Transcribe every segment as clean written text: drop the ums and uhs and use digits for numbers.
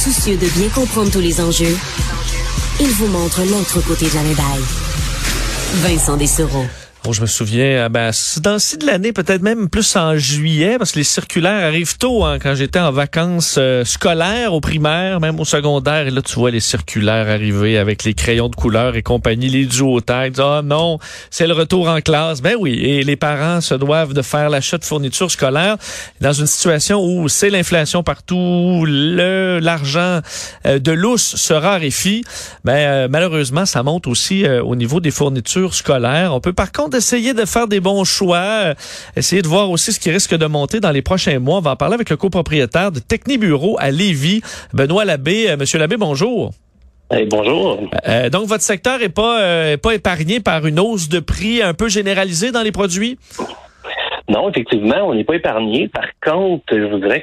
Soucieux de bien comprendre tous les enjeux, il vous montre l'autre côté de la médaille. Vincent Dessereau. Bon, je me souviens, dans ci de l'année, peut-être même plus en juillet, parce que les circulaires arrivent tôt, quand j'étais en vacances scolaires, au primaire, même au secondaire, et là, tu vois les circulaires arriver avec les crayons de couleur et compagnie, les duotags, ah non, c'est le retour en classe. Ben oui, et les parents se doivent de faire l'achat de fournitures scolaires dans une situation où c'est l'inflation partout, l'argent de lousse se raréfie. Malheureusement, ça monte aussi au niveau des fournitures scolaires. On peut par contre essayer de faire des bons choix, essayer de voir aussi ce qui risque de monter dans les prochains mois. On va en parler avec le copropriétaire de Technibureau à Lévis, Benoît Labbé. Monsieur Labbé, bonjour. Hey, bonjour. Donc, votre secteur est pas épargné par une hausse de prix un peu généralisée dans les produits? Non, effectivement, on n'est pas épargné. Par contre, je vous dirais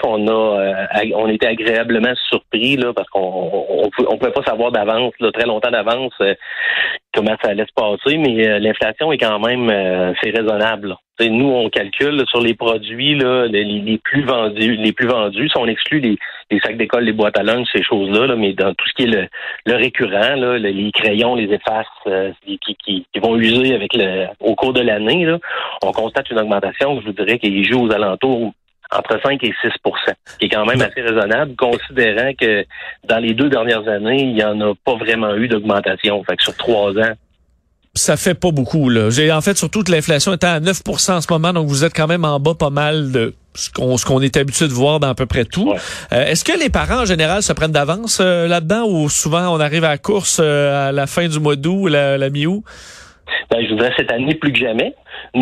on était agréablement surpris là, parce qu'on pouvait pas savoir d'avance, là, très longtemps d'avance, comment ça allait se passer, mais l'inflation est quand même c'est raisonnable. Là. Nous, on calcule là, sur les produits là, les plus vendus, si on exclut les sacs d'école, les boîtes à lunch, ces choses-là, là, mais dans tout ce qui est le récurrent, là, les crayons, les effaces qui vont user au cours de l'année, là, on constate une augmentation, je vous dirais, qui joue aux alentours entre 5 et 6 %, qui est quand même assez raisonnable, considérant que dans les 2 dernières années, il n'y en a pas vraiment eu d'augmentation. Fait que sur 3 ans, ça fait pas beaucoup, là. En fait, surtout que l'inflation était à 9 % en ce moment, donc vous êtes quand même en bas pas mal de ce qu'on est habitué de voir dans à peu près tout. Ouais. Est-ce que les parents, en général, se prennent d'avance là-dedans ou souvent on arrive à la course à la fin du mois d'août, la mi-août? Je vous dirais cette année plus que jamais.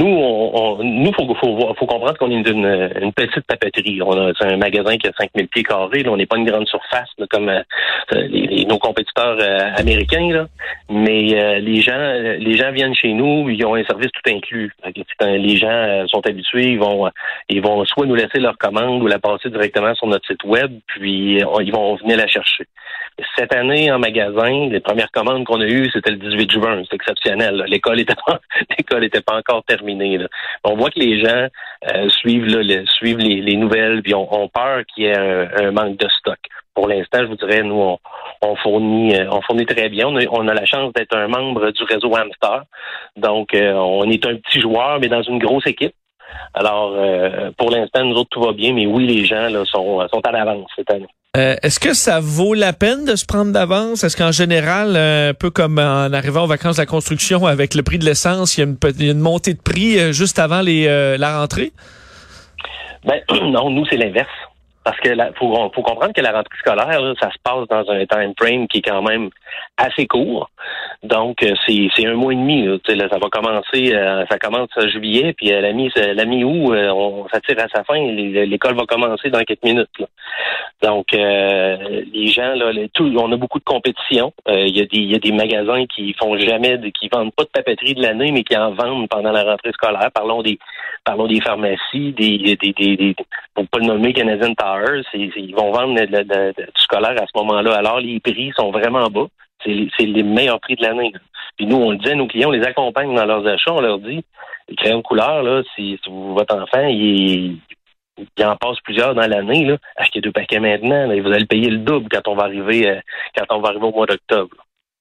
Nous, faut comprendre qu'on est une petite papeterie. C'est un magasin qui a 5000 pieds carrés. Là, on n'est pas une grande surface là, comme nos compétiteurs américains. Là. Mais les gens viennent chez nous, ils ont un service tout inclus. Les gens sont habitués, ils vont soit nous laisser leur commande ou la passer directement sur notre site web, puis ils vont venir la chercher. Cette année, en magasin, les premières commandes qu'on a eues, c'était le 18 juin. C'est exceptionnel. Là. L'école était pas encore terminée. Là. On voit que les gens suivent les nouvelles, puis ont peur qu'il y ait un manque de stock. Pour l'instant, je vous dirais, nous, on fournit très bien. On a la chance d'être un membre du réseau Hamster. Donc, on est un petit joueur, mais dans une grosse équipe. Alors, pour l'instant, nous autres, tout va bien, mais oui, les gens là sont à l'avance cette année. Est-ce que ça vaut la peine de se prendre d'avance? Est-ce qu'en général, un peu comme en arrivant aux vacances de la construction avec le prix de l'essence, il y a une montée de prix juste avant la rentrée? Non, nous, c'est l'inverse. Parce que faut comprendre que la rentrée scolaire, là, ça se passe dans un time frame qui est quand même assez court. Donc, c'est 1 mois et demi. Là, ça va commencer, ça commence en juillet, puis à la mi-août, ça tire à sa fin. L'école va commencer dans quelques minutes. Là. Donc, les gens, là, on a beaucoup de compétition. Il y a des magasins qui vendent pas de papeterie de l'année, mais qui en vendent pendant la rentrée scolaire. Parlons des pharmacies, pour pas le nommer, Canadian Tire, ils vont vendre du scolaire à ce moment-là. Alors, les prix sont vraiment bas. C'est les meilleurs prix de l'année. Puis nous, on le dit à nos clients, on les accompagne dans leurs achats, on leur dit, les crayons de couleur, là, si votre enfant, il en passe plusieurs dans l'année, là, achetez 2 paquets maintenant, là, et vous allez payer le double quand on va arriver au mois d'octobre.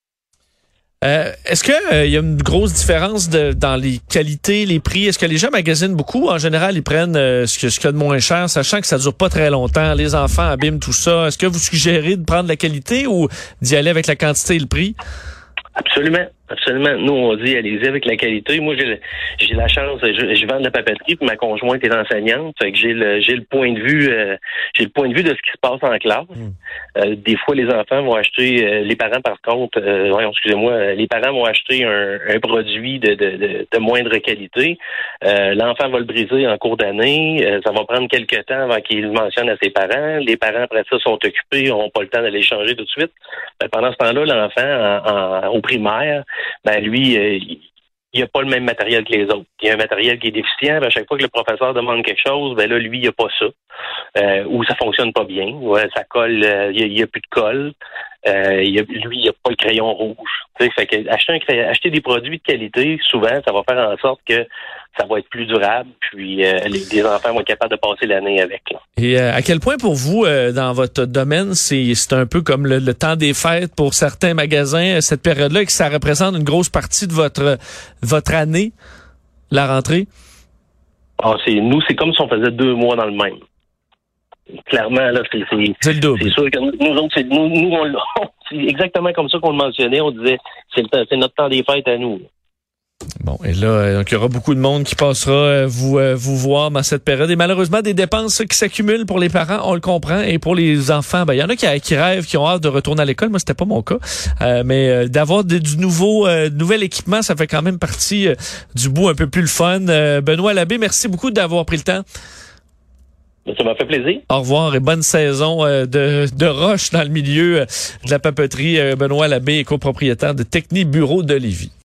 Est-ce que il y a une grosse différence dans les qualités, les prix? Est-ce que les gens magasinent beaucoup? En général, ils prennent ce qu'il y a de moins cher, sachant que ça dure pas très longtemps. Les enfants abîment tout ça. Est-ce que vous suggérez de prendre la qualité ou d'y aller avec la quantité et le prix? Absolument. Nous, on dit, allez-y avec la qualité. Moi, j'ai la chance, je vends de la papeterie, puis ma conjointe est enseignante, fait que j'ai le point de vue, de ce qui se passe en classe. Des fois, les enfants vont acheter, les parents, par contre, les parents vont acheter un produit de moindre qualité. L'enfant va le briser en cours d'année. Ça va prendre quelques temps avant qu'il le mentionne à ses parents. Les parents, après ça, sont occupés, n'auront pas le temps d'aller changer tout de suite. Pendant ce temps-là, l'enfant, au primaire, lui, il n'a pas le même matériel que les autres. Il y a un matériel qui est déficient. À chaque fois que le professeur demande quelque chose, lui, il n'a pas ça. Ou ça fonctionne pas bien. Ouais, ça colle, il y a plus de colle. Lui, il a pas le crayon rouge. Fait que acheter des produits de qualité, souvent, ça va faire en sorte que ça va être plus durable, puis les enfants vont être capables de passer l'année avec. Là. Et à quel point pour vous, dans votre domaine, c'est un peu comme le temps des fêtes pour certains magasins, cette période-là, et que ça représente une grosse partie de votre année, la rentrée? C'est comme si on faisait 2 mois dans le même. Clairement, là, c'est le double. C'est sûr que nous autres, c'est exactement comme ça qu'on le mentionnait. On disait, c'est notre temps des fêtes à nous. Bon, et là, donc il y aura beaucoup de monde qui passera vous voir dans cette période. Et malheureusement, des dépenses qui s'accumulent pour les parents, on le comprend. Et pour les enfants, il y en a qui rêvent, qui ont hâte de retourner à l'école. Moi, c'était pas mon cas. Mais d'avoir du nouvel équipement, ça fait quand même partie du bout un peu plus le fun. Benoît Labbé, merci beaucoup d'avoir pris le temps. Ça m'a fait plaisir. Au revoir et bonne saison de roche dans le milieu de la papeterie. Benoît Labbé est copropriétaire de Techni Bureau de Lévis.